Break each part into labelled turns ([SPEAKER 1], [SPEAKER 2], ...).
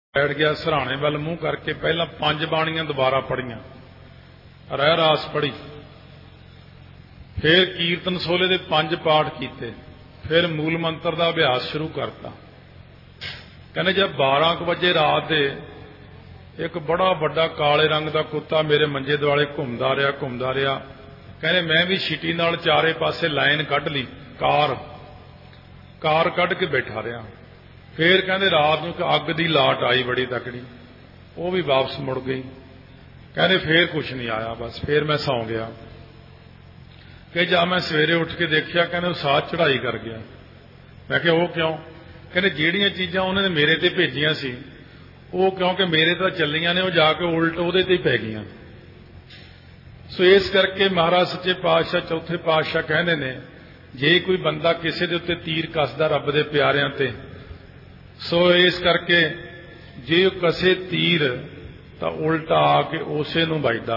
[SPEAKER 1] बैठ गया सराहने वाल मूँह करके पहला 5 बाणियां दोबारा पढ़ियां, रह रास पढ़ी, फिर कीर्तन सोले के 5 पाठ किए, फिर मूल मंत्र का अभ्यास शुरू करता। कहने जब 12 बजे रात के एक बड़ा बड़ा काले रंग का कुत्ता मेरे मंजे दुआले घूमता रहा। कहने मैं भी छिटी नाल चारे पासे लाइन कढ़ ली, कार कढ़ के बैठा रहा। फिर कहते रात को अग की लाट आई बड़ी तकड़ी, वो भी वापस मुड़ गई। कहते फिर कुछ नहीं आया, बस फिर मैं सौ गया। कि जब मैं सवेरे उठ के देखा, कहते साथ चढ़ाई कर गया। मैं क्या वो क्यों? कहते ਜਿਹੜੀਆਂ चीज़ां उन्होंने मेरे ते भेजियां सी वो क्योंकि मेरे तो चलियां ने, वो जाके उल्ट ਉਹਦੇ ਤੇ पै गईयां। सो इस करके महाराज सच्चे पातशाह चौथे पातशाह कहते ने जे कोई बंदा किसी के उत्ते तीर कसदा रब दे प्यारिਆਂ ते, सो इस करके जे कसे तीर तो उल्टा आके उसे नूं वजदा।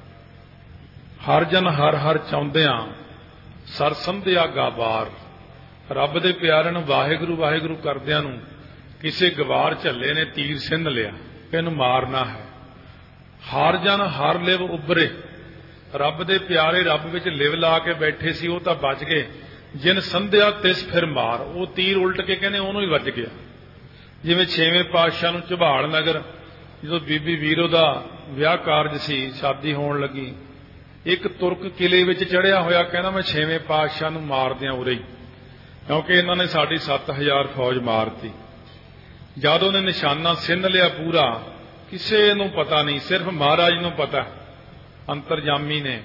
[SPEAKER 1] हर जन हर हर चाहुंदियां सर संध्या गाबार, रब दे प्यारे नूं वाहिगुरू वाहिगुरू करदियां नूं किसे गवार झल्ले ने तीर सिंध लिया, इहनूं मारना है। हर जन हर लिव उभरे, रब दे प्यारे रब विच लिव ला के बैठे सी, वो तो बच गए। जिन संध्या तिस फिर मार, वो तीर उल्ट के कहने उहनूं ही वज गया। जिवें 6वें पातशाह नूं ਝਬਾਲ नगर जो बीबी वीरो का विआह कारज सी, शादी होण लगी, एक तुर्क किले विच चढ़िया होया कहना मैं 6वें पातशाह नूं मार दियां उरे ही, क्योंकि इन्हां ने साडी 7000 फौज मारती। जद उहने निशाना सिंध लिया पूरा, किसे नूं पता नहीं, सिर्फ महाराज नूं पता, अंतरजामी ने।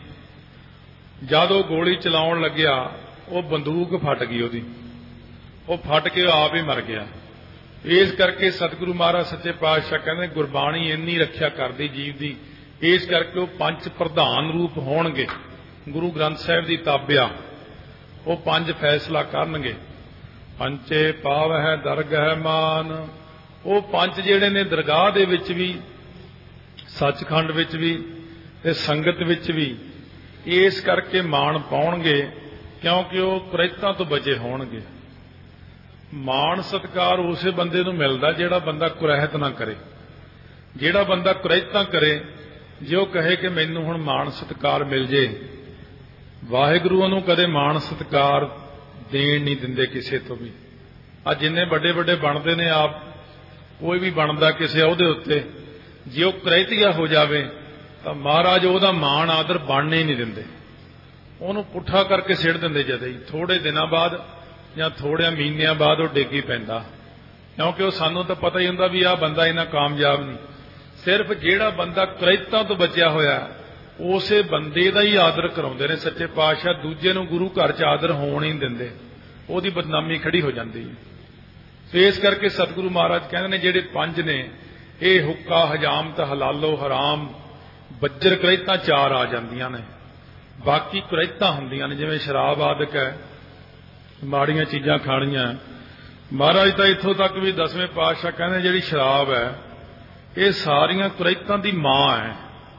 [SPEAKER 1] जद वो गोली चलाउण लग्या, वो बंदूक फट गई ओहदी, वो फट के आप ही मर गया। इस करके सतगुरु महाराज सच्चे पातशाह कहते गुरबाणी इन्नी रखिया करदी जीव की, इस करके वो 5 प्रधान रूप होणगे। गुरु ग्रंथ साहिब की ताबिया वो 5 फैसला करनगे। पंचे पावह दरगह मान, वो 5 जिहड़े ने दरगाह दे विच भी, सचखंड विच भी ते संगत विच भी, इस करके मान पाउणगे क्योंकि वो कुरैतां तो बचे होणगे। मान सत्कार उसे बंदे नूं मिलदा जिहड़ा बंदा कुरैहत ना करे। जिहड़ा बंदा कुरैतां करे, जे वो कहे कि मैनूं हुण मान सत्कार मिल जे, वाहिगुरू नूं कदे मान सत्कार देण नहीं दिंदे किसे तो भी। आ जिन्ने बड़े बड़े बनते ने, आप कोई भी बनता किसी ओहदे उत्ते, जे वो कुरैतिया हो जावे तो महाराज ओहदा मान आदर बनने ही नहीं दिंदे, उहनूं पुट्ठा करके सिट दिंदे। जदे ही थोड़े दिनों बाद या थोड़े महीनों बाद वो डिग ही पैंदा, क्योंकि वो सानूं तो पता ही हुंदा भी आ बंदा इन्ना कामयाब नहीं। सिर्फ जिहड़ा बंदा कुरैतां तो बचिया होया उसे बंदे दा ही आदर कराउंदे ने सच्चे पातशाह। दूजे नूं गुरु घर च आदर होण ही नहीं दिंदे, ਉਹਦੀ बदनामी खड़ी हो जाती है। तो इस करके सतगुरु महाराज कहते हैं जिहड़े 5 ने, ये हुक्का हजाम ते हलालो हराम, बज्जर कुरैतां 4 आ जांदियां ने, बाकी कुरैतां हुंदियां ने जिवें शराब आदक है, माड़ियां चीज़ां खाणियां। महाराज तो इत्थों तक भी 10वें पातशाह कहते जिहड़ी शराब है ये सारियां कुरैतां दी मां है,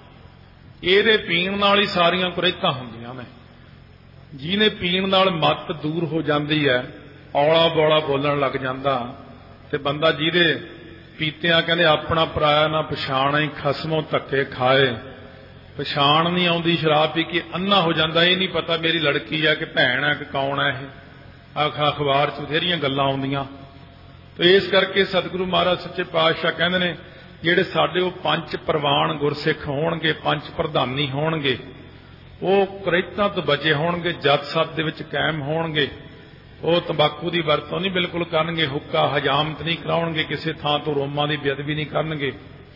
[SPEAKER 1] ਇਹਦੇ पीण नाल ही सारियां कुरैतां हुंदियां ने। ਜਿਹਨੇ पीण नाल मत दूर हो जाती है, औला बौला बोलण लग जाता, ते बंदा ਜਿਹਦੇ पीतियां कहते अपना पराया ना पछाण ही खसमों धक्के खाए, पछाण नहीं आउंदी, शराब पी के अन्ना हो जाता, ये नहीं पता मेरी लड़की है कि भैन है कि कौन है। यह अखबार च बथेरियां गल्लां आउंदियां। तो इस करके सतगुरु महाराज सच्चे पातशाह कहते हैं ਜਿਹੜੇ ਸਾਡੇ ਉਹ 5 ਪ੍ਰਵਾਨ ਗੁਰਸਿੱਖ ਹੋਣਗੇ, 5 ਪ੍ਰਧਾਨੀ ਹੋਣਗੇ, ਉਹ ਕੁਰੈਤਾਂ ਤੋਂ ਬਚੇ ਹੋਣਗੇ, ਜਤ ਸਤ ਦੇ ਵਿੱਚ ਕਾਇਮ ਹੋਣਗੇ। ਉਹ ਤੰਬਾਕੂ ਦੀ ਵਰਤੋਂ ਨਹੀਂ ਬਿਲਕੁਲ ਕਰਨਗੇ, ਹੁੱਕਾ ਹਜਾਮਤ ਨਹੀਂ ਕਰਾਉਣਗੇ, ਕਿਸੇ ਥਾਂ ਤੋਂ ਰੋਮਾਂ ਦੀ ਬੇਅਦਬੀ ਨਹੀਂ ਕਰਨਗੇ,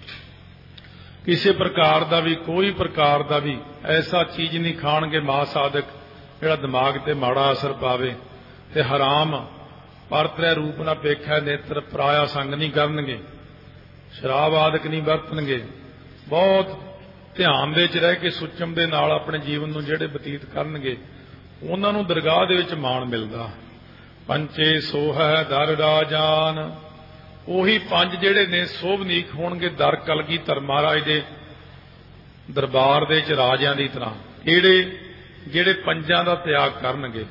[SPEAKER 1] ਕਿਸੇ ਪ੍ਰਕਾਰ ਦਾ ਵੀ ਕੋਈ ਪ੍ਰਕਾਰ ਦਾ ਵੀ ਐਸਾ ਚੀਜ਼ ਨਹੀਂ ਖਾਣਗੇ ਮਾਸ ਆਦਿਕ ਜਿਹੜਾ ਦਿਮਾਗ ਤੇ ਮਾੜਾ ਅਸਰ ਪਾਵੇ, ਤੇ ਹਰਾਮ ਪਰਤਰੈ ਰੂਪ ਨਾ ਵੇਖੈ ਨੇਤਰ, ਪਰਾਇਆ ਸੰਗ ਨਹੀਂ ਕਰਨਗੇ, शराब आदि नहीं वरतणगे। बहुत ध्यान दे च रह के सुचम दे नाल अपने जीवन नूं जिहड़े बतीत करनगे, उन्हां नूं दरगाह दे विच मान मिलदा। पंचे सोह दर राजान, उही 5 जिहड़े ने सोभनीक होणगे दर कलगीधर महाराज दे दरबार दे च राजियां दी तरह, किहड़े जिहड़े 5 दा त्याग करनगे।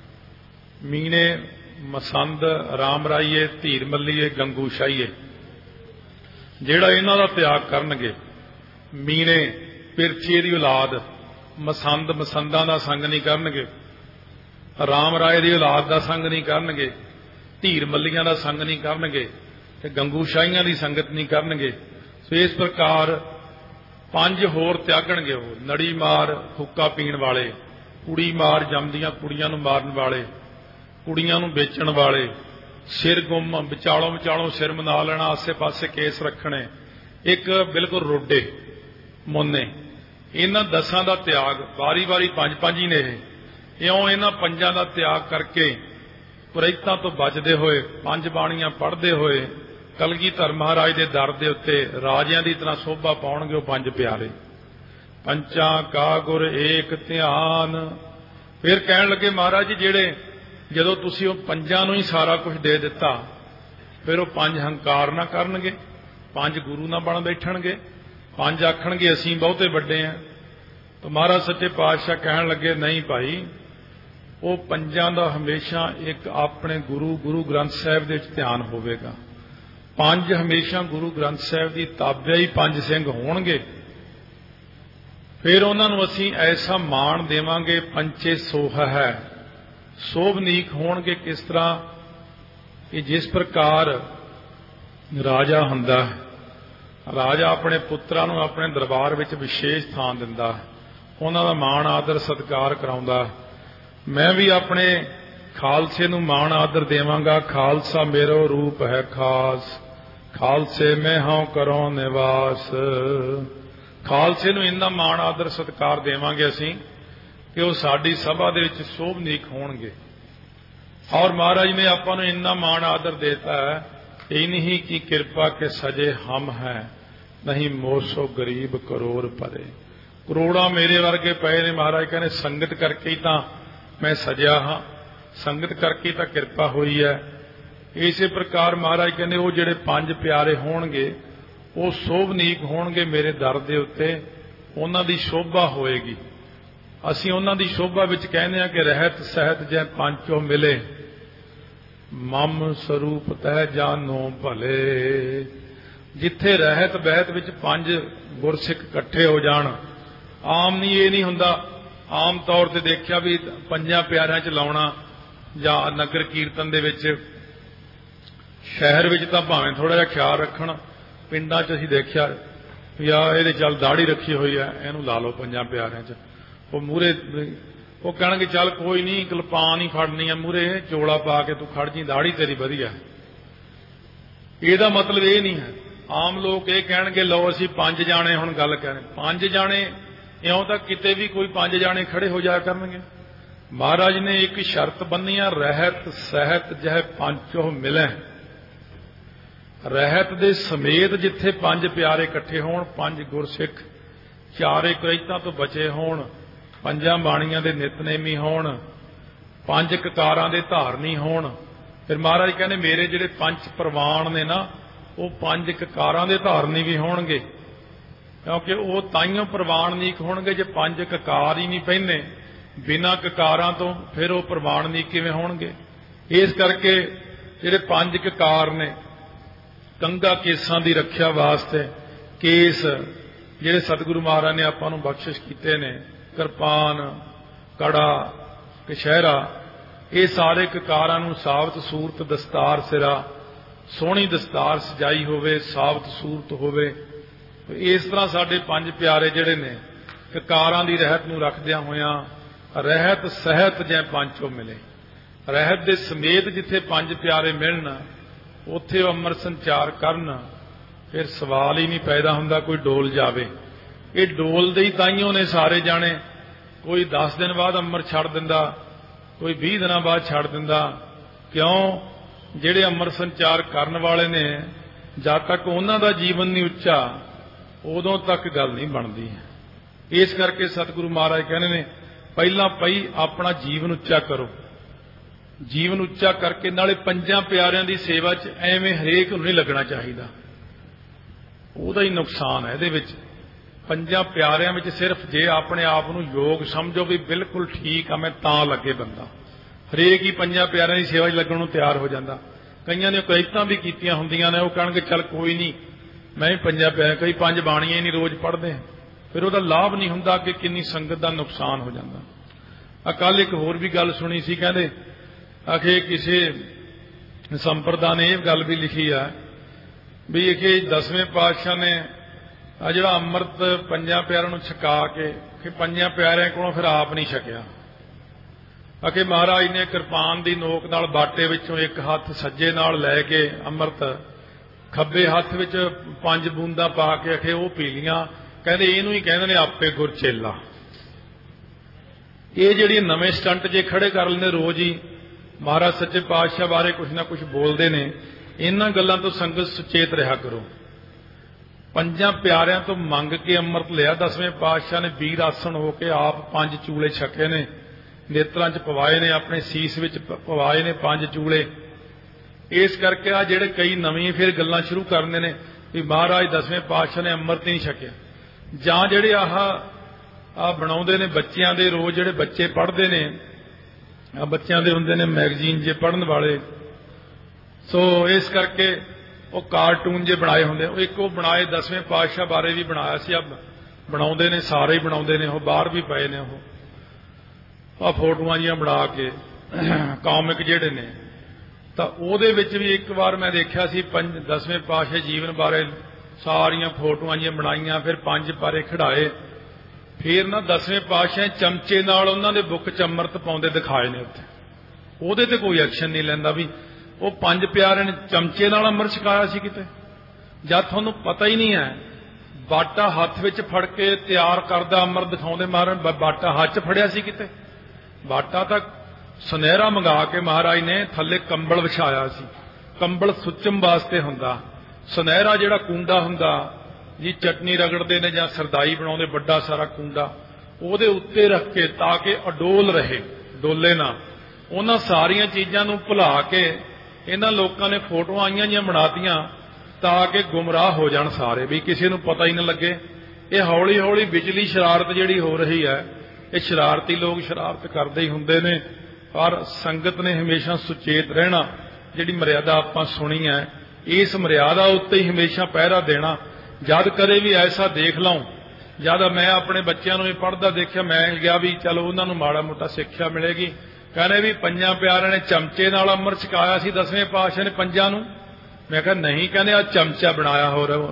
[SPEAKER 1] मीणे मसंद राम राईए, धीर मल्लीए, गंगू शाहीए, ਜਿਹੜਾ ਇਹਨਾਂ ਦਾ ਤਿਆਗ ਕਰਨਗੇ, ਮੀਣੇ ਪਿਰਚੇ ਦੀ ਔਲਾਦ ਮਸੰਦ ਮਸੰਦਾਂ ਦਾ ਸੰਗ ਨਹੀਂ ਕਰਨਗੇ, ਰਾਮ ਰਾਏ ਦੀ ਔਲਾਦ ਦਾ ਸੰਗ ਨਹੀਂ ਕਰਨਗੇ, ਧੀਰ ਮੱਲੀਆਂ ਦਾ ਸੰਗ ਨਹੀਂ ਕਰਨਗੇ ਤੇ ਗੰਗੂ ਸ਼ਾਹੀਆਂ ਦੀ ਸੰਗਤ ਨਹੀਂ ਕਰਨਗੇ। ਸੋ ਇਸ ਪ੍ਰਕਾਰ 5 ਹੋਰ ਤਿਆਗਣਗੇ। ਉਹ ਨੜੀ ਮਾਰ ਹੁੱਕਾ ਪੀਣ ਵਾਲੇ, ਕੁੜੀ ਮਾਰ ਜੰਮਦੀਆਂ ਕੁੜੀਆਂ ਨੂੰ ਮਾਰਨ ਵਾਲੇ, ਕੁੜੀਆਂ ਨੂੰ ਵੇਚਣ ਵਾਲੇ, ਸਿਰ ਗੁੰਮ ਵਿਚਾਲੋਂ ਵਿਚਾਲੋਂ ਸਿਰ ਮਨਾ ਲੈਣਾ, ਆਸੇ ਪਾਸੇ ਕੇਸ ਰੱਖਣੇ, ਇੱਕ ਬਿਲਕੁਲ ਰੋਡੇ ਮੋਨੇ। ਇਹਨਾਂ 10 ਦਾ ਤਿਆਗ ਵਾਰੀ ਵਾਰੀ 5 ਹੀ ਨੇ। ਇਉਂ ਇਹਨਾਂ 5 ਦਾ ਤਿਆਗ ਕਰਕੇ ਕੁਰੈਤਾਂ ਤੋਂ ਬਚਦੇ ਹੋਏ 5 ਬਾਣੀਆਂ ਪੜ੍ਹਦੇ ਹੋਏ ਕਲਗੀਧਰ ਮਹਾਰਾਜ ਦੇ ਦਰ ਦੇ ਉੱਤੇ ਰਾਜਿਆਂ ਦੀ ਤਰ੍ਹਾਂ ਸੋਭਾ ਪਾਉਣਗੇ ਉਹ 5 ਪਿਆਰੇ। ਪੰਚਾਂ ਕਾ ਗੁਰ ਏਕ ਧਿਆਨ। ਫਿਰ ਕਹਿਣ ਲੱਗੇ ਮਹਾਰਾਜ ਜੀ ਜਿਹੜੇ ਜਦੋਂ ਤੁਸੀਂ ਉਹ 5 ਨੂੰ ਹੀ ਸਾਰਾ ਕੁਝ ਦੇ ਦਿੱਤਾ, ਫਿਰ ਉਹ 5 ਹੰਕਾਰ ਨਾ ਕਰਨਗੇ, 5 ਗੁਰੂ ਨਾ ਬਣ ਬੈਠਣਗੇ, 5 ਆਖਣਗੇ ਅਸੀਂ ਬਹੁਤੇ ਵੱਡੇ ਹਾਂ। ਤਾਂ ਮਹਾਰਾਜ ਸੱਚੇ ਪਾਤਸ਼ਾਹ ਕਹਿਣ ਲੱਗੇ ਨਹੀਂ ਭਾਈ, ਉਹ 5 ਦਾ ਹਮੇਸ਼ਾ ਇੱਕ ਆਪਣੇ ਗੁਰੂ ਗ੍ਰੰਥ ਸਾਹਿਬ ਦੇ ਵਿੱਚ ਧਿਆਨ ਹੋਵੇਗਾ। 5 ਹਮੇਸ਼ਾ ਗੁਰੂ ਗ੍ਰੰਥ ਸਾਹਿਬ ਦੀ ਤਾਬਿਆ ਹੀ 5 ਸਿੰਘ ਹੋਣਗੇ। ਫਿਰ ਉਹਨਾਂ ਨੂੰ ਅਸੀਂ ਐਸਾ ਮਾਣ ਦੇਵਾਂਗੇ, ਪੰਚੇ ਸੋਹ ਹੈ, ਸੋਭਨੀਕ ਹੋਣਗੇ। ਕਿਸ ਤਰ੍ਹਾਂ ਕਿ ਜਿਸ ਪ੍ਰਕਾਰ ਰਾਜਾ ਹੁੰਦਾ ਹੈ, ਰਾਜਾ ਆਪਣੇ ਪੁੱਤਰਾਂ ਨੂੰ ਆਪਣੇ ਦਰਬਾਰ ਵਿੱਚ ਵਿਸ਼ੇਸ਼ ਥਾਂ ਦਿੰਦਾ, ਉਹਨਾਂ ਦਾ ਮਾਣ ਆਦਰ ਸਤਿਕਾਰ ਕਰਾਉਂਦਾ। ਮੈਂ ਵੀ ਆਪਣੇ ਖਾਲਸੇ ਨੂੰ ਮਾਣ ਆਦਰ ਦੇਵਾਂਗਾ। ਖਾਲਸਾ ਮੇਰੋ ਰੂਪ ਹੈ ਖਾਸ, ਖਾਲਸੇ ਮੈਂ ਹਾਂ ਕਰੋ ਨਿਵਾਸ। ਖਾਲਸੇ ਨੂੰ ਇੰਨਾ ਮਾਣ ਆਦਰ ਸਤਿਕਾਰ ਦੇਵਾਂਗੇ ਅਸੀਂ ਕਿ ਉਹ ਸਾਡੀ ਸਭਾ ਦੇ ਵਿੱਚ ਸੋਭਨੀਕ ਹੋਣਗੇ। ਔਰ ਮਹਾਰਾਜ ਨੇ ਆਪਾਂ ਨੂੰ ਇੰਨਾ ਮਾਣ ਆਦਰ ਦੇਤਾ ਹੈ, ਇਨਹੀ ਕੀ ਕਿਰਪਾ ਕੇ ਸਜੇ ਹਮ ਹੈ, ਨਹੀਂ ਮੋਸੋ ਗਰੀਬ ਕਰੋੜ ਪਰੇ। ਕਰੋੜਾਂ ਮੇਰੇ ਵਰਗੇ ਪਏ ਨੇ। ਮਹਾਰਾਜ ਕਹਿੰਦੇ ਸੰਗਤ ਕਰਕੇ ਹੀ ਤਾਂ ਮੈਂ ਸਜਿਆ ਹਾਂ, ਸੰਗਤ ਕਰਕੇ ਤਾਂ ਕਿਰਪਾ ਹੋਈ ਹੈ। ਇਸੇ ਪ੍ਰਕਾਰ ਮਹਾਰਾਜ ਕਹਿੰਦੇ ਉਹ ਜਿਹੜੇ 5 ਪਿਆਰੇ ਹੋਣਗੇ ਉਹ ਸੋਭਨੀਕ ਹੋਣਗੇ ਮੇਰੇ ਦਰ ਦੇ ਉੱਤੇ, ਉਹਨਾਂ ਦੀ ਸ਼ੋਭਾ ਹੋਏਗੀ। ਅਸੀਂ ਉਹਨਾਂ ਦੀ ਸ਼ੋਭਾ ਵਿੱਚ ਕਹਿੰਦੇ ਹਾਂ ਕਿ ਰਹਿਤ ਸਹਿਤ ਜੈ ਪੰਚੋ ਮਿਲੇ, ਮਮ ਸਰੂਪ ਤਹਿ ਜਾਨੋ ਭਲੇ। ਜਿੱਥੇ ਰਹਿਤ ਬਹਿਤ ਵਿੱਚ 5 ਗੁਰਸਿੱਖ ਇਕੱਠੇ ਹੋ ਜਾਣ, ਆਮ ਨਹੀਂ, ਇਹ ਨਹੀਂ ਹੁੰਦਾ। ਆਮ ਤੌਰ ਤੇ ਦੇਖਿਆ ਵੀ 5 ਪਿਆਰਿਆਂ 'ਚ ਲਾਉਣਾ ਜਾਂ ਨਗਰ ਕੀਰਤਨ ਦੇ ਵਿੱਚ, ਸ਼ਹਿਰ ਵਿੱਚ ਤਾਂ ਭਾਵੇਂ ਥੋੜਾ ਜਿਹਾ ਖਿਆਲ ਰੱਖਣ, ਪਿੰਡਾਂ 'ਚ ਅਸੀਂ ਦੇਖਿਆ ਵੀ ਆ ਇਹਦੇ ਚੱਲ ਦਾੜੀ ਰੱਖੀ ਹੋਈ ਹੈ, ਇਹਨੂੰ ਲਾ ਲਓ 5 ਪਿਆਰਿਆਂ 'ਚ। ਉਹ ਮੂਹਰੇ ਉਹ ਕਹਿਣਗੇ ਚੱਲ ਕੋਈ ਨਹੀਂ, ਕਿਲਪਾਨ ਹੀ ਫੜਨੀ ਆ, ਮੂਹਰੇ ਚੋਲਾ ਪਾ ਕੇ ਤੂੰ ਖੜ ਜੀ, ਦਾੜੀ ਤੇਰੀ ਵਧੀਆ। ਇਹਦਾ ਮਤਲਬ ਇਹ ਨਹੀਂ ਹੈ। ਆਮ ਲੋਕ ਇਹ ਕਹਿਣਗੇ ਲਓ ਅਸੀਂ 5 ਜਾਣੇ ਹੁਣ ਗੱਲ ਕरें, 5 ਜਾਣੇ ਇਉਂ ਤਾਂ ਕਿਤੇ ਵੀ ਕੋਈ 5 ਜਾਣੇ ਖੜੇ ਹੋ ਜਾਇਆ ਕਰਨਗੇ। ਮਹਾਰਾਜ ਨੇ ਇੱਕ ਸ਼ਰਤ ਬੰਨੀ ਆ, ਰਹਿਤ ਸਹਿਤ ਜਹ ਪੰਚੋ ਮਿਲੇ। ਰਹਿਤ ਦੇ ਸਮੇਤ ਜਿੱਥੇ 5 ਪਿਆਰੇ ਇਕੱਠੇ ਹੋਣ, 5 ਗੁਰਸਿੱਖ 4 ਕੁਰੈਤਾਂ ਤੋਂ ਬਚੇ ਹੋਣ, 5 ਬਾਣੀਆਂ ਦੇ ਨਿਤਨੇਮੀ ਹੋਣ, 5 ਕਕਾਰਾਂ ਦੇ ਧਾਰਨੀ ਹੋਣ। ਫਿਰ ਮਹਾਰਾਜ ਕਹਿੰਦੇ ਮੇਰੇ ਜਿਹੜੇ 5 ਪ੍ਰਵਾਨ ਨੇ ਨਾ, ਉਹ 5 ਕਕਾਰਾਂ ਦੇ ਧਾਰਨੀ ਵੀ ਹੋਣਗੇ, ਕਿਉਂਕਿ ਉਹ ਤਾਈਓਂ ਪ੍ਰਵਾਨਨੀਕ ਹੋਣਗੇ ਜੇ 5 ਕਕਾਰ ਹੀ ਨਹੀਂ ਪਹਿਨੇ। ਬਿਨਾਂ ਕਕਾਰਾਂ ਤੋਂ ਫਿਰ ਉਹ ਪ੍ਰਵਾਨਨੀਕ ਕਿਵੇਂ ਹੋਣਗੇ? ਇਸ ਕਰਕੇ ਜਿਹੜੇ 5 ਕਕਾਰ ਨੇ, ਕੰਘਾ ਕੇਸਾਂ ਦੀ ਰੱਖਿਆ ਵਾਸਤੇ ਕੇਸ ਜਿਹੜੇ ਸਤਿਗੁਰੂ ਮਹਾਰਾਜ ਨੇ ਆਪਾਂ ਨੂੰ ਬਖਸ਼ਿਸ਼ ਕੀਤੇ ਨੇ, ਕਿਰਪਾਨ, ਕੜਾ, ਕਛਹਿਰਾ, ਇਹ ਸਾਰੇ ਕਕਾਰਾਂ ਨੂੰ ਸਾਬਤ ਸੂਰਤ ਦਸਤਾਰ ਸਿਰਾ, ਸੋਹਣੀ ਦਸਤਾਰ ਸਜਾਈ ਹੋਵੇ, ਸਾਬਤ ਸੂਰਤ ਹੋਵੇ। ਇਸ ਤਰ੍ਹਾਂ ਸਾਡੇ 5 ਪਿਆਰੇ ਜਿਹੜੇ ਨੇ ਕਕਾਰਾਂ ਦੀ ਰਹਿਤ ਨੂੰ ਰੱਖਦਿਆਂ ਹੋਇਆਂ ਰਹਿਤ ਸਹਿਤ ਜੈ ਪੰਚੋ ਮਿਲੇ। ਰਹਿਤ ਦੇ ਸਮੇਤ ਜਿੱਥੇ 5 ਪਿਆਰੇ ਮਿਲਣ ਉੱਥੇ ਉਹ ਅੰਮ੍ਰਿਤ ਸੰਚਾਰ ਕਰਨ, ਫਿਰ ਸਵਾਲ ਹੀ ਨਹੀਂ ਪੈਦਾ ਹੁੰਦਾ ਕੋਈ ਡੋਲ ਜਾਵੇ। ਇਹ ਡੋਲਦੇ ਹੀ ਤਾਈਓਂ ਨੇ ਸਾਰੇ ਜਾਣੇ। ਕੋਈ 10 ਦਿਨ ਬਾਅਦ ਅੰਮ੍ਰਿਤ ਛੱਡ ਦਿੰਦਾ, ਕੋਈ 20 ਦਿਨਾਂ ਬਾਅਦ ਛੱਡ ਦਿੰਦਾ। ਕਿਉਂ? ਜਿਹੜੇ ਅੰਮ੍ਰਿਤ ਸੰਚਾਰ ਕਰਨ ਵਾਲੇ ਨੇ, ਜਦ ਤੱਕ ਉਹਨਾਂ ਦਾ ਜੀਵਨ ਨਹੀਂ ਉੱਚਾ ਉਦੋਂ ਤੱਕ ਗੱਲ ਨਹੀਂ ਬਣਦੀ। ਇਸ ਕਰਕੇ ਸਤਿਗੁਰੂ ਮਹਾਰਾਜ ਕਹਿੰਦੇ ਨੇ ਪਹਿਲਾਂ ਪਈ ਆਪਣਾ ਜੀਵਨ ਉੱਚਾ ਕਰੋ। ਜੀਵਨ ਉੱਚਾ ਕਰਕੇ ਨਾਲੇ 5 ਪਿਆਰਿਆਂ ਦੀ ਸੇਵਾ 'ਚ ਐਵੇਂ ਹਰੇਕ ਨੂੰ ਨਹੀਂ ਲੱਗਣਾ ਚਾਹੀਦਾ, ਉਹਦਾ ਹੀ ਨੁਕਸਾਨ ਹੈ ਇਹਦੇ ਵਿੱਚ। 5 ਪਿਆਰਿਆਂ ਵਿੱਚ ਸਿਰਫ ਜੇ ਆਪਣੇ ਆਪ ਨੂੰ ਯੋਗ ਸਮਝੋ ਵੀ ਬਿਲਕੁਲ ਠੀਕ ਆ ਮੈਂ ਤਾਂ ਲੱਗੇ ਬੰਦਾ, ਹਰੇਕ ਹੀ 5 ਪਿਆਰਿਆਂ ਦੀ ਸੇਵਾ 'ਚ ਲੱਗਣ ਨੂੰ ਤਿਆਰ ਹੋ ਜਾਂਦਾ। ਕਈਆਂ ਨੇ ਕੁਰੈਤਾਂ ਵੀ ਕੀਤੀਆਂ ਹੁੰਦੀਆਂ ਨੇ, ਉਹ ਕਹਿਣਗੇ ਚੱਲ ਕੋਈ ਨਹੀਂ मैं भी पंजां प्यारियां, कई 5 बाणियां ही नहीं रोज़ पढ़ते, फिर उसका लाभ नहीं हुंदा कि किन्नी संगत का नुकसान हो जाता। कल एक होर भी गल सुनी सी, कहते आखे किसी संप्रदा ने यह गल भी लिखी है भी कि 10वें पातशाह ने जिहड़ा अमृत 5 प्यारिਆਂ ਨੂੰ छका के 5 प्यारिਆਂ कोलों फिर आप नहीं छकिया। आखे महाराज ने किरपान की नोक नाल बाटे विचों एक हथ सज्जे नाल लै के अमृत खब्बे हथ विच 5 बूंदा पा के आखे वो पी लियां। कहते इहनूं ही कहंदे ने आपे गुर चेला। ये जिहड़ी नवें स्टंट जे खड़े कर लैंदे रोज़ ही महाराज सच्चे पातशाह बारे कुछ ना कुछ बोलते हैं, इन्हां गल्लां तो संगत सुचेत रहा करो। 5 प्यारिਆਂ तो मंग के अमृत लिया, 10वें पातशाह ने वीर आसन होके आप 5 चूले छके ने, नेत्रां च पवाए ने, अपने सीस विच पवाए ने 5 चूले। इस करके आ जिहड़े कई नवीं फिर गल्लां शुरू करदे ने भी महाराज 10वें पातशाह ने अमृत नहीं छकिया, जां जिहड़े आह बनाउंदे ने बच्चियां दे रोज़ जिहड़े बच्चे पढ़दे ने, बच्चों के होंगे ने मैगजीन जे पढ़न वाले, सो इस करके वो कार्टून जे बनाए होंगे। एक वो बनाए 10वें पातशाह बारे भी बनाया सी, अब बनाउंदे ने सारे ही बनाउंदे ने, वो बाहर भी पए ने, वो फोटोआं जिहां बना के कॉमिक जिहड़े ने। तो उहदे विच भी एक बार मैं देखिया सी 10वें पातशाह जीवन बारे सारियां फोटोआं जिहां बनाईयां, फिर 5 पारे खड़ाए, फिर ना 10वें पातशाह चमचे नाल उन्हां दे बुक च अमृत पाउंदे दिखाए ने उत्थे। उहदे ते कोई एक्शन नहीं लैंदा भी वो 5 प्यारिਆਂ ने चमचे नाल अमृत छकाया सी किते, जद तुहानूं पता ही नहीं है। बाटा हत्थ विच फड़ के तैयार करदा अमृत दिखाउंदे महाराज, बाटा हत्थ च फड़िया सी किते। बाटा तां सुनहरा मंगा के महाराज ने थल्ले कंबल विछाया सी, कंबल सुचम वास्ते हुंदा, सुनहरा जिहड़ा कूंडा हुंदा जी चटनी रगड़ते ने जां सरदाई बनाउंदे, बड़ा सारा कूंडा उहदे उत्ते रख के ताकि अडोल रहे, डोले ना। उन्हां सारियां चीज़ां नूं भुला के इन्हां लोकां ने फोटोआं आईयां जिहां बनातियां ताकि गुमराह हो जाण सारे, भी किसी नूं पता ही ना लगे। ये हौली हौली बिजली शरारत जिहड़ी हो रही है, ये शरारती लोग शरारत करदे ही हुंदे ने, पर संगत ने हमेशा सुचेत रहना। जिहड़ी मर्यादा आपां सुनी है, इस मर्यादा उत्ते ही हमेशा पहरा देना। जद कदे भी ऐसा देख लऊं, जद मैं अपने बच्चों भी पढ़ता देखा, मैं गया भी चलो उन्होंने माड़ा मोटा सिक्ख्या मिलेगी। कहने भी 5 प्यारिਆਂ ने चमचे नाल अमृत छकाया सी 10वें पातशाह ने 5 नूं। मैं कहा नहीं, कहने आ चमचा बनाया हो रहा।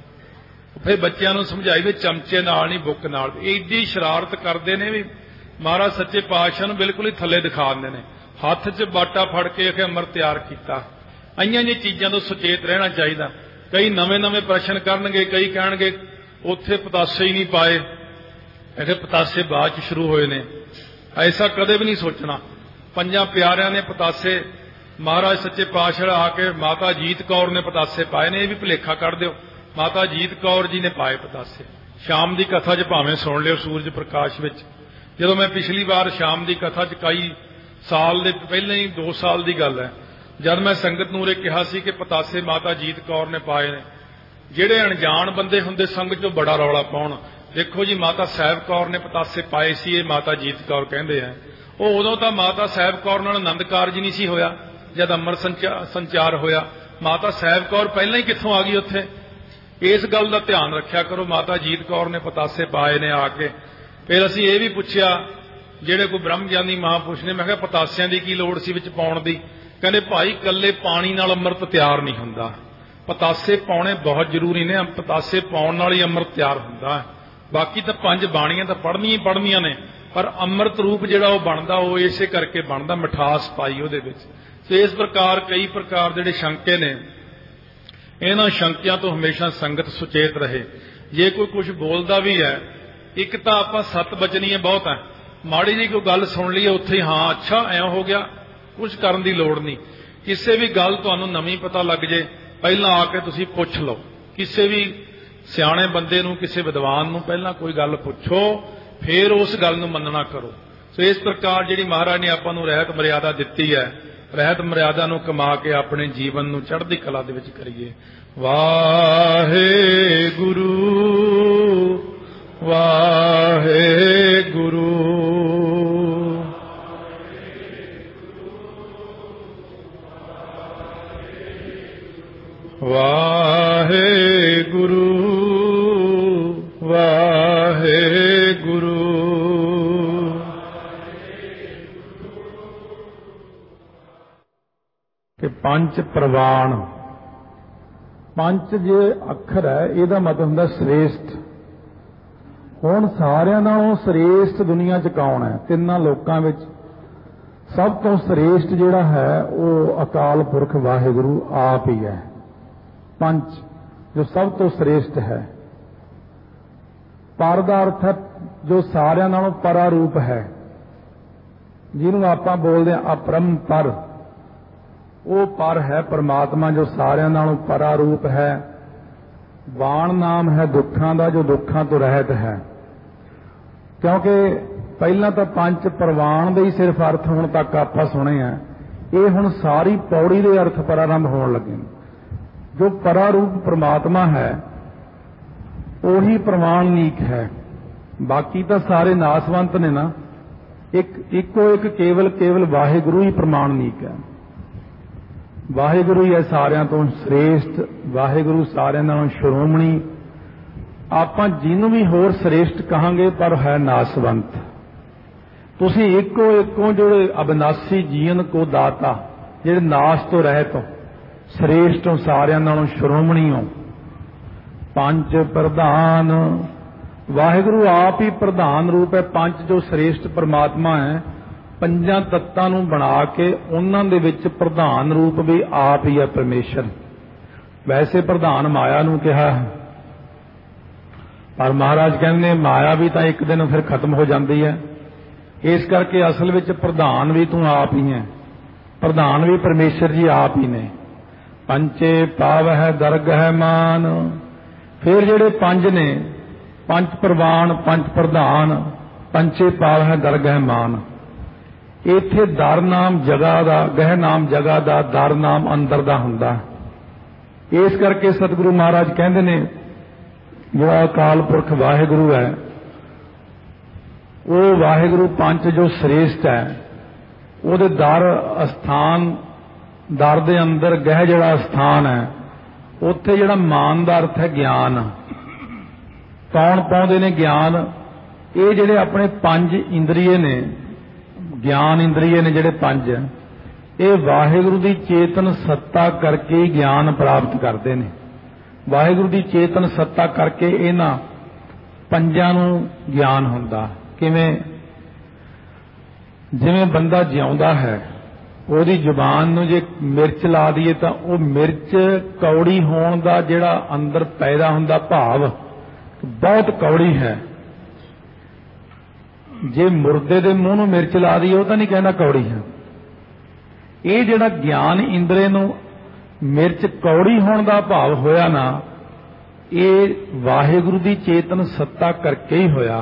[SPEAKER 1] फिर बच्चों को समझाई भी चमचे नाल नहीं बुक नाल। एडी शरारत करते ने भी महाराज सच्चे पातशाह नूं बिल्कुल ही थल्ले दिखा दिंदे ने, हत्थ 'च बाटा फड़ के अमृत तैयार किया। आईयां जी चीज़ों तो सुचेत रहना चाहिए। कई नवे नवे प्रश्न करनगे, कई कहणगे उत्थे पतासे ही नहीं पाए, ऐसे पतासे बाद शुरू होए ने। ऐसा कदे भी नहीं सोचना। 5 प्यारिਆਂ ने पतासे महाराज सच्चे पातशाह आके माता जीत कौर ने पतासे पाए ने, यह भी भुलेखा कर दिओ, माता जीत कौर जी ने पाए पतासे। शाम की कथा च भावें सुन लिओ सूरज प्रकाश विच। जदों मैं पिछली बार शाम की कथा च कई साल दे पहले ही 2 साल की गल है, जब मैं संगत नूं उरे कहा सी कि पतासे माता जीत कौर ने पाए ने, जिहड़े अणजाण बंदे हुंदे संगत चों बड़ा रौला पाउण, देखो जी माता साहिब कौर ने पतासे पाए सी, ये माता जीत कौर कहंदे हैं। वो उदों तां माता साहिब कौर नाल आनंद कारज नहीं सी होया, जद अमर संचार होया। माता साहिब कौर पहलां ही कित्थों आ गई उत्थे? इस गल का ध्यान रखिया करो। माता जीत कौर ने पतासे पाए ने आके। फिर असीं ये भी पुछया जिहड़े कोई ब्रह्म ज्ञानी महापुरुष ने, मैं कहा पतासियां की की लोड़ सी विच पाउण दी? कहते भाई कल्ले पानी नाल अमृत तैयार नहीं हुंदा, पतासे पाउणे बहुत जरूरी ने। पतासे पाउण नाल ही अमृत तैयार हुंदा। बाकी तो 5 बाणियां तो पढ़नियां ही पढ़नियां ने, पर अमृत रूप जिहड़ा वो बनदा वो इसे करके बनदा, मिठास पाई उहदे विच। तो इस प्रकार कई प्रकार जिहड़े शंके ने, इन्हां शंकियां तो हमेशा संगत सुचेत रहे। जे कोई कुछ बोलदा भी है, एक तो आपां सत बचनीए बहुत है, माड़ी जी कोई गल सुन लीए उत्थे हाँ अच्छा ऐ हो गया, कुछ करन दी लोड़ नहीं। किसी भी गल तुहानूं नवीं पता लग जे, पहलां आके तुसीं पुछ लो। किसी भी सियाणे बंदे नूं, किसी विद्वान नूं पहलां कोई गल पुछो, फिर उस गल नूं मनना करो। सो इस प्रकार जिहड़ी महाराज ने आपां नूं रहत मर्यादा दित्ती है, रहत मर्यादा नूं कमा के अपने जीवन नूं चढ़दी कला दे विच करिए। वाहेगुरू वाहेगुरू वाहेगुरू गुरु वाहे गुरु। कि पंच प्रवाण, पंच जे अखर है इहदा मतलब हुंदा श्रेष्ठ। हुण सारिਆਂ ਨਾਲੋਂ श्रेष्ठ दुनिया च कौन है? तिन्नां लोकां विच सब तो श्रेष्ठ जिहड़ा है वो अकाल पुरख वाहिगुरु आप ही है। पंच जो सब तो श्रेष्ठ है। पर दा अर्थ है जो सारिਆਂ ਨਾਲੋਂ परा रूप है, जिन्हों आपां बोलदे हां अपरंपर, वो पर है परमात्मा जो सारिਆਂ ਨਾਲੋਂ परा रूप है। बाण नाम है दुखां दा जो दुखां तो रहत है। क्योंकि पहला तो पंच प्रवाण दे ही सिर्फ अर्थ हुण तक आपां सुने हैं, ये हुण सारी पौड़ी दे अर्थ प्रारंभ होण लगे। जो परा रूप परमात्मा है वही प्रमाणिक है, बाकी तो सारे नासवंत ने ना। इको एक केवल वाहिगुरु ही प्रमाणिक है। वाहिगुरु ही है सारियां तो श्रेष्ठ, वाहिगुरु सारियां नालों श्रोमणी। आपां जिन्हों भी होर श्रेष्ठ कहांगे पर है नासवंत। तुसीं इको जो अविनाशी जीवन को दाता, जिहड़े नाश तो रहत हो, श्रेष्ठ हो, सारियां नालों श्रोमणी हो। पंच प्रधान, वाहिगुरु आप ही प्रधान रूप है। पंच जो श्रेष्ठ परमात्मा है, पंजां तत्तां नूं बना के उन्हां दे विच प्रधान रूप भी आप ही है परमेश्वर। वैसे प्रधान माया नूं कहा है, पर महाराज कहंदे माया भी तां एक दिन फिर खत्म हो जाती है। इस करके असल विच प्रधान भी तू आप ही है, प्रधान भी परमेश्वर जी आप ही ने। पंचे पाव है दरग है मान। फिर जिहड़े पंज ने, पंच प्रवाण, पंच प्रधान, पंचे पाव है दरग है मान। इत्थे दर नाम जगह दा, गह नाम जगह दा, दर नाम अंदर दा हुंदा। इस करके सतगुरु महाराज कहंदे ने जो अकाल पुरख वाहिगुरु है, वो वाहिगुरु पंच जो श्रेष्ठ है, ਉਹਦੇ ਦਰ ਅਸਥਾਨ, ਦਰ ਦੇ ਅੰਦਰ ਗਹਿ ਜਿਹੜਾ ਸਥਾਨ ਹੈ, ਉੱਥੇ ਜਿਹੜਾ ਮਾਨ ਦਾ ਅਰਥ ਹੈ ਗਿਆਨ। ਕੌਣ ਪਾਉਂਦੇ ਨੇ ਗਿਆਨ? ਇਹ ਜਿਹੜੇ ਆਪਣੇ ਪੰਜ ਇੰਦਰੀਏ ਨੇ, ਗਿਆਨ ਇੰਦਰੀਏ ਨੇ ਜਿਹੜੇ ਪੰਜ, ਇਹ ਵਾਹਿਗੁਰੂ ਦੀ ਚੇਤਨ ਸੱਤਾ ਕਰਕੇ ਹੀ ਗਿਆਨ ਪ੍ਰਾਪਤ ਕਰਦੇ ਨੇ। ਵਾਹਿਗੁਰੂ ਦੀ ਚੇਤਨ ਸੱਤਾ ਕਰਕੇ ਇਹਨਾਂ ਪੰਜਾਂ ਨੂੰ ਗਿਆਨ ਹੁੰਦਾ। ਕਿਵੇਂ? ਜਿਵੇਂ ਬੰਦਾ ਜਿਉਂਦਾ ਹੈ, ਉਹਦੀ ਜ਼ੁਬਾਨ ਨੂੰ ਜੇ ਮਿਰਚ ਲਾ ਦਈਏ ਤਾਂ ਉਹ ਮਿਰਚ ਕੌੜੀ ਹੋਣ ਦਾ ਜਿਹੜਾ ਅੰਦਰ ਪੈਦਾ ਹੁੰਦਾ ਭਾਵ ਬਹੁਤ ਕੌੜੀ ਹੈ। ਜੇ ਮੁਰਦੇ ਦੇ ਮੂੰਹ ਨੂੰ ਮਿਰਚ ਲਾ ਦਈਏ ਉਹ ਤਾਂ ਨਹੀਂ ਕਹਿੰਦਾ ਕੌੜੀ ਹੈ। ਇਹ ਜਿਹੜਾ ਗਿਆਨ ਇੰਦਰੇ ਨੂੰ ਮਿਰਚ ਕੌੜੀ ਹੋਣ ਦਾ ਭਾਵ ਹੋਇਆ ਨਾ, ਇਹ ਵਾਹਿਗੁਰੂ ਦੀ ਚੇਤਨ ਸੱਤਾ ਕਰਕੇ ਹੀ ਹੋਇਆ।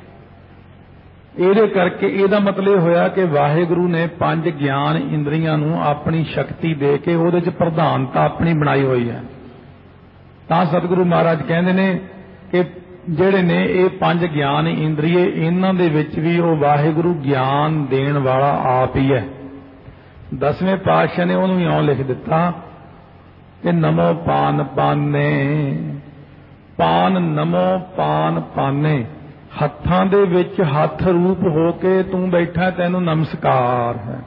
[SPEAKER 1] ਇਹਦੇ ਕਰਕੇ ਇਹਦਾ ਮਤਲਬ ਇਹ ਹੋਇਆ ਕਿ ਵਾਹਿਗੁਰੂ ਨੇ ਪੰਜ ਗਿਆਨ ਇੰਦਰੀਆਂ ਨੂੰ ਆਪਣੀ ਸ਼ਕਤੀ ਦੇ ਕੇ ਉਹਦੇ 'ਚ ਪ੍ਰਧਾਨਤਾ ਆਪਣੀ ਬਣਾਈ ਹੋਈ ਹੈ। ਤਾਂ ਸਤਿਗੁਰੂ ਮਹਾਰਾਜ ਕਹਿੰਦੇ ਨੇ ਕਿ ਜਿਹੜੇ ਨੇ ਇਹ ਪੰਜ ਗਿਆਨ ਇੰਦਰੀਏ, ਇਹਨਾਂ ਦੇ ਵਿੱਚ ਵੀ ਉਹ ਵਾਹਿਗੁਰੂ ਗਿਆਨ ਦੇਣ ਵਾਲਾ ਆਪ ਹੀ ਹੈ। 10ਵੇਂ ਪਾਤਸ਼ਾਹ ਨੇ ਉਹਨੂੰ ਇਉਂ ਲਿਖ ਦਿੱਤਾ ਕਿ ਨਮੋ ਪਾਨ ਪਾਨੇ, ਪਾਨ ਨਮੋ ਪਾਨ ਪਾਨੇ। ਹੱਥਾਂ ਦੇ ਵਿੱਚ ਹੱਥ ਰੂਪ ਹੋ ਕੇ ਤੂੰ ਬੈਠਾ, ਤੈਨੂੰ ਨਮਸਕਾਰ ਹੈ।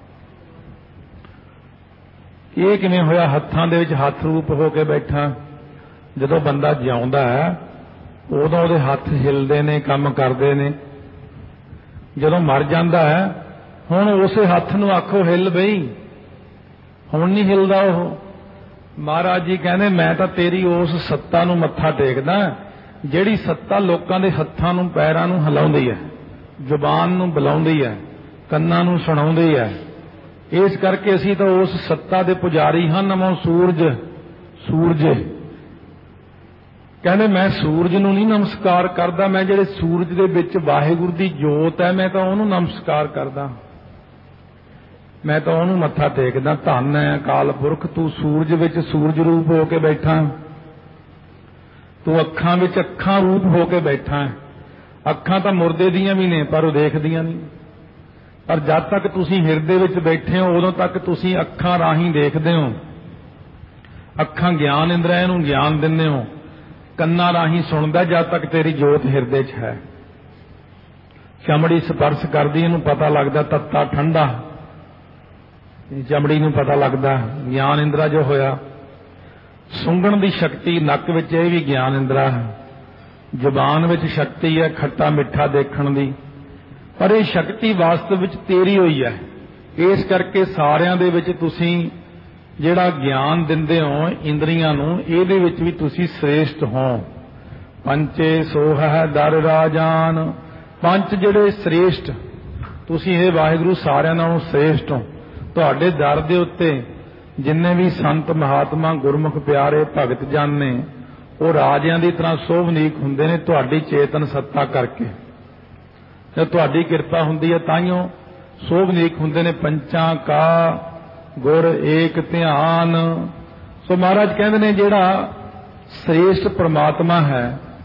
[SPEAKER 1] ਇਹ ਕਿਵੇਂ ਹੋਇਆ ਹੱਥਾਂ ਦੇ ਵਿੱਚ ਹੱਥ ਰੂਪ ਹੋ ਕੇ ਬੈਠਾ? ਜਦੋਂ ਬੰਦਾ ਜਿਉਂਦਾ ਹੈ ਉਦੋਂ ਉਹਦੇ ਹੱਥ ਹਿਲਦੇ ਨੇ, ਕੰਮ ਕਰਦੇ ਨੇ। ਜਦੋਂ ਮਰ ਜਾਂਦਾ ਹੈ ਹੁਣ ਉਸੇ ਹੱਥ ਨੂੰ ਆਖੋ ਹਿੱਲ ਬਈ, ਹੁਣ ਨਹੀਂ ਹਿਲਦਾ ਉਹ। ਮਹਾਰਾਜ ਜੀ ਕਹਿੰਦੇ ਮੈਂ ਤਾਂ ਤੇਰੀ ਉਸ ਸੱਤਾ ਨੂੰ ਮੱਥਾ ਟੇਕਦਾ ਜਿਹੜੀ ਸੱਤਾ ਲੋਕਾਂ ਦੇ ਹੱਥਾਂ ਨੂੰ ਪੈਰਾਂ ਨੂੰ ਹਿਲਾਉਂਦੀ ਹੈ, ਜ਼ੁਬਾਨ ਨੂੰ ਬੁਲਾਉਂਦੀ ਹੈ, ਕੰਨਾਂ ਨੂੰ ਸੁਣਾਉਂਦੀ ਹੈ। ਇਸ ਕਰਕੇ ਅਸੀਂ ਤਾਂ ਉਸ ਸੱਤਾ ਦੇ ਪੁਜਾਰੀ ਹਾਂ। ਨਮੋ ਸੂਰਜ, ਸੂਰਜ ਕਹਿੰਦੇ ਮੈਂ ਸੂਰਜ ਨੂੰ ਨਹੀਂ ਨਮਸਕਾਰ ਕਰਦਾ, ਮੈਂ ਜਿਹੜੇ ਸੂਰਜ ਦੇ ਵਿੱਚ ਵਾਹਿਗੁਰੂ ਦੀ ਜੋਤ ਹੈ ਮੈਂ ਤਾਂ ਉਹਨੂੰ ਨਮਸਕਾਰ ਕਰਦਾ, ਮੈਂ ਤਾਂ ਉਹਨੂੰ ਮੱਥਾ ਟੇਕਦਾ। ਧੰਨ ਹੈ ਅਕਾਲ ਪੁਰਖ, ਤੂੰ ਸੂਰਜ ਵਿੱਚ ਸੂਰਜ ਰੂਪ ਹੋ ਕੇ ਬੈਠਾ, ਤੂੰ ਅੱਖਾਂ ਵਿੱਚ ਅੱਖਾਂ ਰੂਪ ਹੋ ਕੇ ਬੈਠਾ ਹੈ। ਅੱਖਾਂ ਤਾਂ ਮੁਰਦੇ ਦੀਆਂ ਵੀ ਨੇ ਪਰ ਉਹ ਦੇਖਦੀਆਂ ਨਹੀਂ। ਪਰ ਜਦ ਤੱਕ ਤੁਸੀਂ ਹਿਰਦੇ ਵਿੱਚ ਬੈਠੇ ਹੋ ਉਦੋਂ ਤੱਕ ਤੁਸੀਂ ਅੱਖਾਂ ਰਾਹੀਂ ਦੇਖਦੇ ਹੋ। ਅੱਖਾਂ ਗਿਆਨ ਇੰਦਰੀਆਂ ਨੂੰ ਗਿਆਨ ਦਿੰਦੇ ਹੋ।
[SPEAKER 2] ਕੰਨਾਂ ਰਾਹੀਂ ਸੁਣਦਾ जब तक तेरी जोत हिरदे च है। चमड़ी स्पर्श करदी इहनूं पता लगदा तत्ता ठंडा, चमड़ी नूं पता लगदा। ज्ञान इंद्रा जो होया, सुंघण दी शक्ति नक विच, इह भी ज्ञान इंद्रा है। जुबान विच शक्ति है खट्टा मिठा देखण दी, पर यह शक्ति वास्तव विच तेरी होई है। इस करके सारियां दे विच तुसीं जिहड़ा ज्ञान दिंदे हो इंद्रियां नूं, इहदे विच भी तुसीं श्रेष्ठ हो। पंचे सोह है दर राजान, पंच जिहड़े श्रेष्ठ, तुसीं हे वाहिगुरू सारियां नालों श्रेष्ठ हो। तुहाडे दर दे उत्ते जिन्ने भी संत महात्मा गुरमुख प्यारे भगत जन ने वो राजियां दी तरह सोभनीक हुंदे ने तुहाडी चेतन सत्ता करके। जब तुहाडी किरपा हुंदी है ताइयों सोभनीक हुंदे ने। पंचां का गुर एक ध्यान। सो महाराज कहंदे ने जिहड़ा श्रेष्ठ परमात्मा है,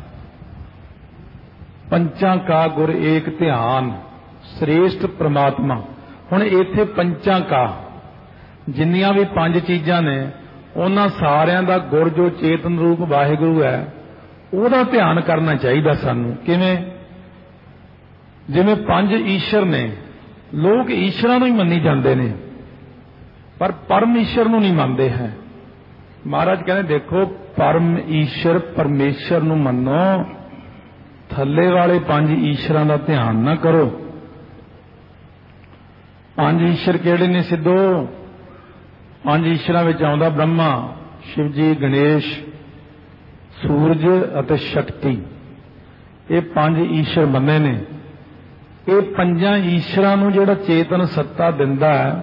[SPEAKER 2] पंचां का गुर एक ध्यान, श्रेष्ठ परमात्मा। हुण इत्थे पंचां का जिन्नियां भी पंज चीजां ने उन्हां सारियां दा गुर जो चेतन रूप वाहिगुरू है ਉਹਦਾ ध्यान करना चाहिए सानू। किवें? जिवें पंज ईश्वर ने, लोग ईश्वरां नूं ही मन्नी जांदे ने पर परम ईश्वर नूं नहीं मनदे हैं। महाराज कहते देखो परम ईश्वर परमेश्वर नूं मन्नो, थल्ले वाले पंज ईश्वरां दा ध्यान ना करो। पंज ईश्वर किहड़े ने सिद्धो? पंज ईश्वरां विच आउंदा ब्रह्मा, शिवजी, गणेश, सूरज अते शक्ति। ये पंज ईश्वर बने ने। ये पंजां ईश्वरां नूं जिहड़ा चेतन सत्ता दिंदा है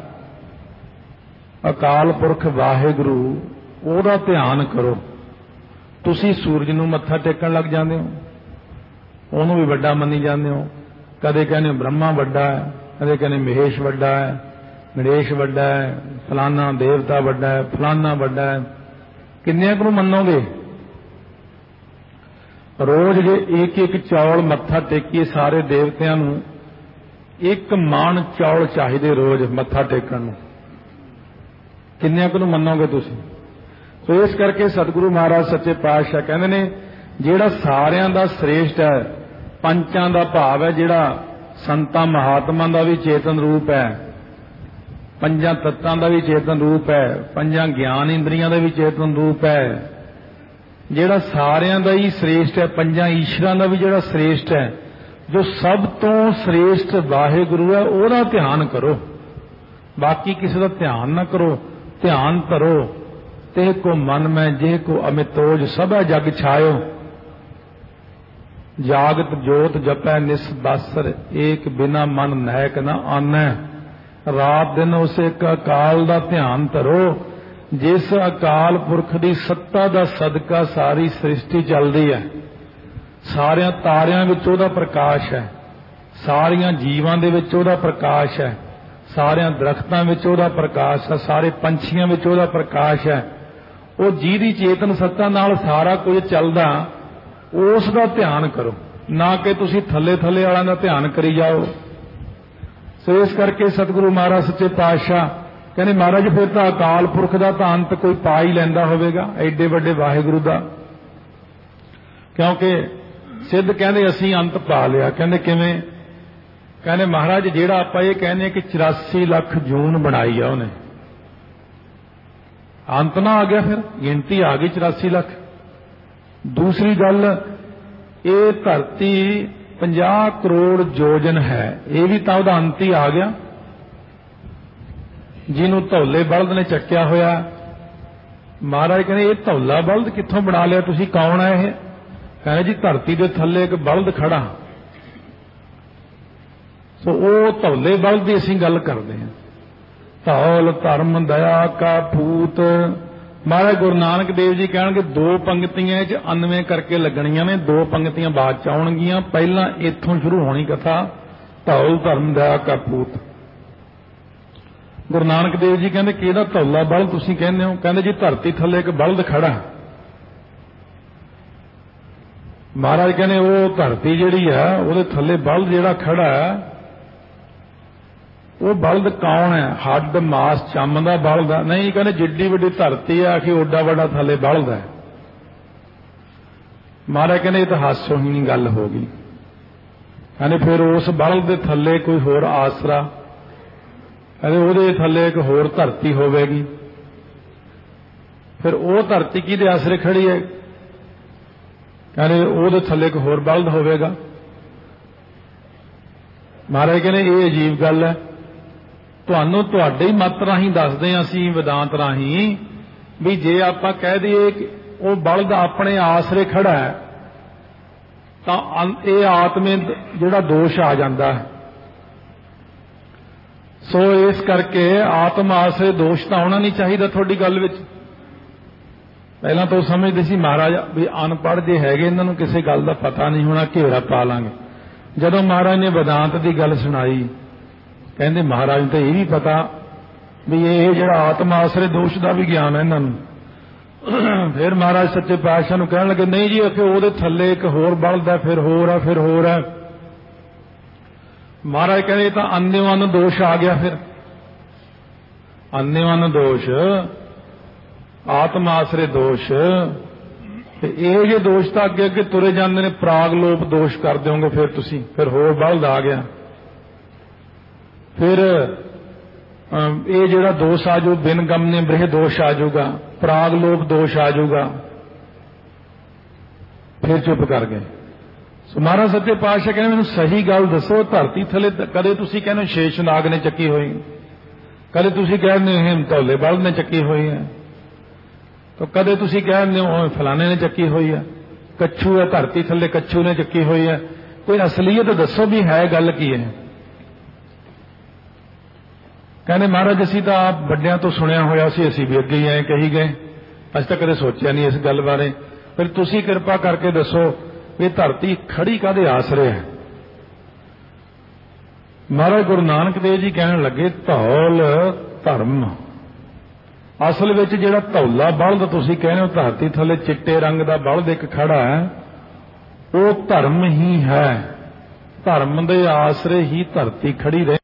[SPEAKER 2] अकाल पुरख वाहिगुरू, ਉਹਦਾ ध्यान करो। तुसीं सूरज नूं मत्था टेकण लग जांदे हो, ਉਹਨੂੰ भी वड्डा मन्नी जांदे हो। कदे कहने ब्रह्मा वड्डा है, कदे कहने महेश वड्डा है, गणेश वड्डा है, फलाना देवता वड्डा है, फलाना वड्डा है। किन्नियां कु मन्नोगे? रोज जे एक एक चौल मत्था टेकीए सारे देवतियां नूं, एक माण चौल चाहिए रोज मत्था टेकण नूं। किन्नियां कु मन्नोगे तुसीं? तो इस करके सतगुरु महाराज सच्चे पातशाह कहंदे ने जिहड़ा सारियां दा श्रेष्ठ है, पंचां दा भाव है जिहड़ा संतां महात्मां दा भी चेतन रूप है, पंजां तत्तां दा भी चेतन रूप है, पंजां ज्ञान इंद्रियां दा भी चेतन रूप है, जिहड़ा सारियां दा ही श्रेष्ठ है, पंजां ईश्वरां दा भी जिहड़ा श्रेष्ठ है, जो सब तो श्रेष्ठ वाहिगुरू है ਉਹਦਾ ध्यान करो। बाकी किसी का ध्यान ना करो। ध्यान धरो ते को मन में जे को अमितोज सब जग छायो, जागत जोत जपै निस बासर, एक बिना मन नैक न आनै। रात दिन उस एक अकाल दा ध्यान धरो जिस अकाल पुरख दी सत्ता दा सदका सारी सृष्टि चलदी है। सारियां तारियां विच ओहदा प्रकाश है, सारियां जीवां दे विच ओहदा प्रकाश है, सारियां दरख्तां विच ओहदा प्रकाश है, सारे पंछियां विच ओहदा प्रकाश है। ਉਹ ਜਿਹਦੀ चेतन सत्ता नाल सारा कुछ चलदा उस दा ध्यान करो, ना कि तुसीं थल्ले थल्ले वालों का ध्यान करी जाओ। सो इस करके सतगुरु महाराज सच्चे पातशाह कहने महाराज फिर तो अकाल पुरख का तो अंत कोई पा ही लैंदा होवेगा एडे वड्डे वाहिगुरू का, क्योंकि सिद्ध कहते असीं अंत पा लिया। कहते किवें? कहने महाराज जिहड़ा आपां ये कहने कि 84 लाख जून बनाई है उन्हें, अंत ना आ गया, फिर गिनती आ गई 84 लाख। दूसरी गल ये धरती 50 करोड़ योजन है, ये भी तो उसका अंत ही आ गया। जिन्हों धौले बल्द ने चक्या होया, महाराज कहने ये धौला बल्द कित्थों बना लिया तुसीं, कौन है ये? कहने जी धरती के थल्ले एक बल्द खड़ा। सो वो धौले बल्द की असीं गल करते हैं। धौल धर्म दया का पूत। महाराज गुरु नानक देव जी कहणगे 2 पंक्तियां च 99 करके लगणियां ने, 2 पंक्तियां बाद च आउणगियां। पहला इत्थों शुरू होनी कथा, धौल धर्म दया का पूत। गुरु नानक देव जी कहंदे किहदा धौला बल्द तुसीं कहंदे हो? कहंदे जी धरती थल्ले एक बल्द खड़ा। महाराज कहने वो धरती जिहड़ी है उहदे थल्ले बल्द जिहड़ा खड़ा है वो बल्द कौन है? हड्ड मास चम दा बल्द है? नहीं, कहने जिड्डी वड्डी धरती है आखिर ओडा वड्डा थल्ले बल्द है। ਮਹਾਰਾਜ ਕਹਿੰਦੇ ਇਹ ਤਾਂ ਹਾਸੋਹੀਣੀ ਗੱਲ ਹੋ ਗਈ। ਕਹਿੰਦੇ ਫਿਰ ਉਸ ਬਲਦ ਦੇ ਥੱਲੇ ਕੋਈ ਹੋਰ ਆਸਰਾ, ਕਹਿੰਦੇ ਉਹਦੇ ਥੱਲੇ ਇੱਕ ਹੋਰ ਧਰਤੀ ਹੋਵੇਗੀ। ਫਿਰ ਉਹ ਧਰਤੀ ਕਿਹਦੇ ਆਸਰੇ ਖੜੀ ਹੈ? ਕਹਿੰਦੇ ਉਹਦੇ ਥੱਲੇ ਇੱਕ ਹੋਰ ਬਲਦ ਹੋਵੇਗਾ। ਮਹਾਰਾਜ ਕਹਿੰਦੇ ਇਹ ਅਜੀਬ ਗੱਲ ਹੈ, ਤੁਹਾਨੂੰ ਤੁਹਾਡੇ ਹੀ ਮਤ ਰਾਹੀਂ ਦੱਸਦੇ ਹਾਂ ਅਸੀਂ ਵਿਦਾਂਤ ਰਾਹੀਂ ਵੀ ਜੇ ਆਪਾਂ ਕਹਿ ਦਈਏ ਕਿ ਉਹ ਬਲਦ ਆਪਣੇ ਆਸਰੇ ਖੜਾ ਹੈ ਤਾਂ ਇਹ ਆਤਮੇ ਜਿਹੜਾ ਦੋਸ਼ ਆ ਜਾਂਦਾ ਹੈ। ਸੋ ਇਸ ਕਰਕੇ ਆਤਮ ਆਸਰੇ ਦੋਸ਼ ਤਾਂ ਆਉਣਾ ਨਹੀਂ ਚਾਹੀਦਾ ਤੁਹਾਡੀ ਗੱਲ ਵਿੱਚ। ਪਹਿਲਾਂ ਤਾਂ ਉਹ ਸਮਝਦੇ ਸੀ ਮਹਾਰਾਜ ਵੀ ਅਨਪੜ੍ਹ ਜੇ ਹੈਗੇ, ਇਹਨਾਂ ਨੂੰ ਕਿਸੇ ਗੱਲ ਦਾ ਪਤਾ ਨਹੀਂ ਹੋਣਾ, ਘੇਰਾ ਪਾ ਲਾਂਗੇ। ਜਦੋਂ ਮਹਾਰਾਜ ਨੇ ਵਿਦਾਂਤ ਦੀ ਗੱਲ ਸੁਣਾਈ, ਕਹਿੰਦੇ ਮਹਾਰਾਜ ਨੂੰ ਤਾਂ ਇਹ ਵੀ ਪਤਾ ਵੀ ਇਹ ਜਿਹੜਾ ਆਤਮ ਆਸਰੇ ਦੋਸ਼ ਦਾ ਵੀ ਗਿਆਨ ਹੈ ਇਹਨਾਂ ਨੂੰ। ਫਿਰ ਮਹਾਰਾਜ ਸੱਚੇ ਪਾਤਸ਼ਾਹ ਨੂੰ ਕਹਿਣ ਲੱਗੇ ਨਹੀਂ ਜੀ, ਕਿ ਉਹਦੇ ਥੱਲੇ ਇੱਕ ਹੋਰ ਬਲਦ ਹੈ, ਫਿਰ ਹੋਰ ਹੈ, ਫਿਰ ਹੋਰ ਹੈ। ਮਹਾਰਾਜ ਕਹਿੰਦੇ ਇਹ ਤਾਂ ਅੰਨ੍ਹੇਵਾਨ ਦੋਸ਼ ਆ ਗਿਆ। ਫਿਰ ਅੰਨ੍ਹੇਵਾਨ ਦੋਸ਼, ਆਤਮ ਆਸਰੇ ਦੋਸ਼, ਤੇ ਇਹ ਜੇ ਦੋਸ਼ ਤਾਂ ਅੱਗੇ ਅੱਗੇ ਤੁਰੇ ਜਾਂਦੇ ਨੇ, ਪ੍ਰਾਗ ਲੋਪ ਦੋਸ਼ ਕਰ ਦਿਓਗੇ ਫਿਰ ਤੁਸੀਂ। ਫਿਰ ਹੋਰ ਬਲਦ ਆ ਗਿਆ। ਫਿਰ ਇਹ ਜਿਹੜਾ ਦੋਸ਼ ਆ ਜਾਊ ਬਿਨ ਗਮਨੇ ਬ੍ਰਹ ਦੋਸ਼ ਆ ਜਾਊਗਾ, ਪ੍ਰਾਗ ਲੋਪ ਦੋਸ਼ ਆ ਜਾਊਗਾ। ਫਿਰ ਚੁੱਪ ਕਰ ਗਏ। ਸੋ ਮਹਾਰਾਜ ਸੱਚੇ ਪਾਤਸ਼ਾਹ ਕਹਿੰਦੇ ਮੈਨੂੰ ਸਹੀ ਗੱਲ ਦੱਸੋ, ਧਰਤੀ ਥੱਲੇ ਕਦੇ ਤੁਸੀਂ ਕਹਿੰਦੇ ਸ਼ੇਸ਼ਨਾਗ ਨੇ ਚੱਕੀ ਹੋਈ, ਕਦੇ ਤੁਸੀਂ ਕਹਿੰਦੇ ਹੋ ਹਿਮਤੌਲੇ ਬਲਦ ਨੇ ਚੱਕੀ ਹੋਈ ਹੈ, ਤਾਂ ਕਦੇ ਤੁਸੀਂ ਕਹਿੰਦੇ ਹੋ ਫਲਾਣੇ ਨੇ ਚੱਕੀ ਹੋਈ ਹੈ, ਕੱਛੂ ਹੈ ਧਰਤੀ ਥੱਲੇ, ਕੱਛੂ ਨੇ ਚੱਕੀ ਹੋਈ ਹੈ। ਕੋਈ ਅਸਲੀਅਤ ਦੱਸੋ ਵੀ ਹੈ ਗੱਲ ਕੀ ਹੈ। ਕਹਿੰਦੇ ਮਹਾਰਾਜ ਅਸੀਂ ਤਾਂ ਆਪ ਵੱਡਿਆਂ ਤੋਂ ਸੁਣਿਆ ਹੋਇਆ ਸੀ, ਅਸੀਂ ਵੀ ਅੱਗੇ ਹੀ ਐਂ ਕਹੀ ਗਏ, ਅਸੀਂ ਤਾਂ ਕਦੇ ਸੋਚਿਆ ਨਹੀਂ ਇਸ ਗੱਲ ਬਾਰੇ। ਫਿਰ ਤੁਸੀਂ ਕਿਰਪਾ ਕਰਕੇ ਦੱਸੋ ਵੀ ਧਰਤੀ ਖੜੀ ਕਾਹਦੇ ਆਸਰੇ ਹੈ। ਮਹਾਰਾਜ ਗੁਰੂ ਨਾਨਕ ਦੇਵ ਜੀ ਕਹਿਣ ਲੱਗੇ ਧੌਲ ਧਰਮ। ਅਸਲ ਵਿੱਚ ਜਿਹੜਾ ਧੌਲਾ ਬਲਦ ਤੁਸੀਂ ਕਹਿੰਦੇ ਹੋ ਧਰਤੀ ਥੱਲੇ ਚਿੱਟੇ ਰੰਗ ਦਾ ਬਲਦ ਇੱਕ ਖੜਾ ਹੈ, ਉਹ ਧਰਮ ਹੀ ਹੈ। ਧਰਮ ਦੇ ਆਸਰੇ ਹੀ ਧਰਤੀ ਖੜੀ ਰਹੇ।